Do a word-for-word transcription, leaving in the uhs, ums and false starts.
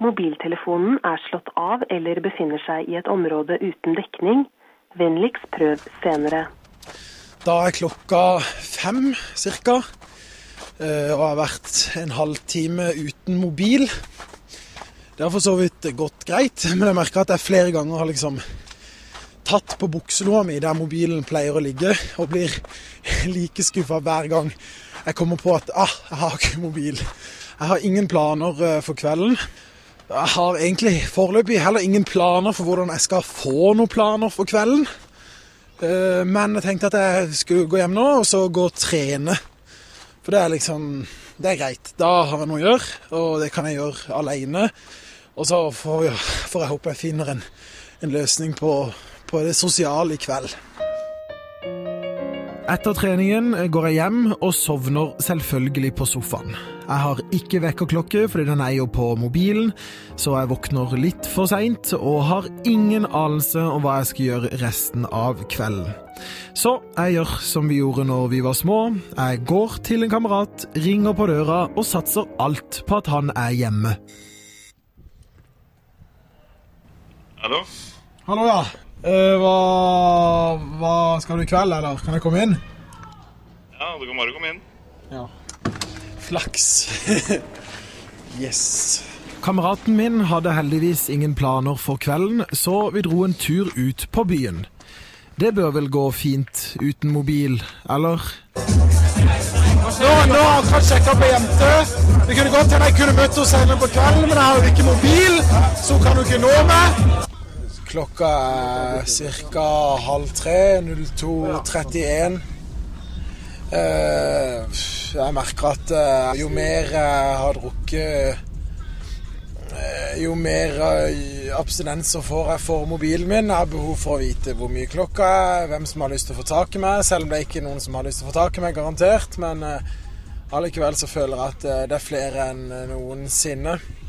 Mobiltelefonen er slått av eller befinner seg i et område uten dekning. Vennligst prøv senere. Da er klokka fem cirka, og har vært en halvtime uten mobil. Det har for så vidt gått greit, men jeg merker at jeg flere ganger har liksom tatt på bukseloa mi der mobilen pleier å ligge, og blir like skuffet hver gang jeg kommer på at ah, jeg har ikke mobil. Jeg har ingen planer for kvelden. Jeg har egentlig foreløpig heller ingen planer for hvordan jeg skal få noen planer for kvelden. Men jeg tenkte at jeg skulle gå hjem nå og så gå og trene. For det er liksom, det er greit. Da har jeg noe å gjøre, og det kan jeg gjøre alene. Og så får jeg, får jeg håpe jeg finner en, en løsning på, på det sosiale i kveld. Etter treningen går jeg hjem og sovner selvfølgelig på sofaen. Jeg har ikke vekkerklokke fordi den er jo på mobilen, så jeg våkner litt for sent og har ingen anelse om hva jeg skal gjøre resten av kvelden. Så jeg gjør som vi gjorde når vi var små. Jeg går til en kamerat, ringer på døra og satser alt på at han er hjemme. Hallo? Hallo, ja. Uh, hva, hva skal du i kveld, eller? Kan jeg komme inn? Ja, du kan bare komme inn. Ja. Flaks. Yes. Kameraten min hadde heldigvis ingen planer for kvelden, så vi dro en tur ut på byen. Det bør vel gå fint uten mobil, eller? Nå, nå har jeg kanskje sjekket på jente. Det kunne godt hende jeg kunne møtt henne senere på kvelden, men jeg har jo ikke mobil, så kan du ikke nå meg. Klokka er cirka halv tre, null to trettien. Jeg merker at jo mer jeg har drukket, jo mer abstinenser får jeg for mobilen min. Jeg har behov for å vite hvor mye klokka er, hvem som har lyst til å få tak i meg, selv om det er ikke noen som har lyst til å få tak i meg, garantert. Men allikevel så føler jeg at det er flere enn noensinne.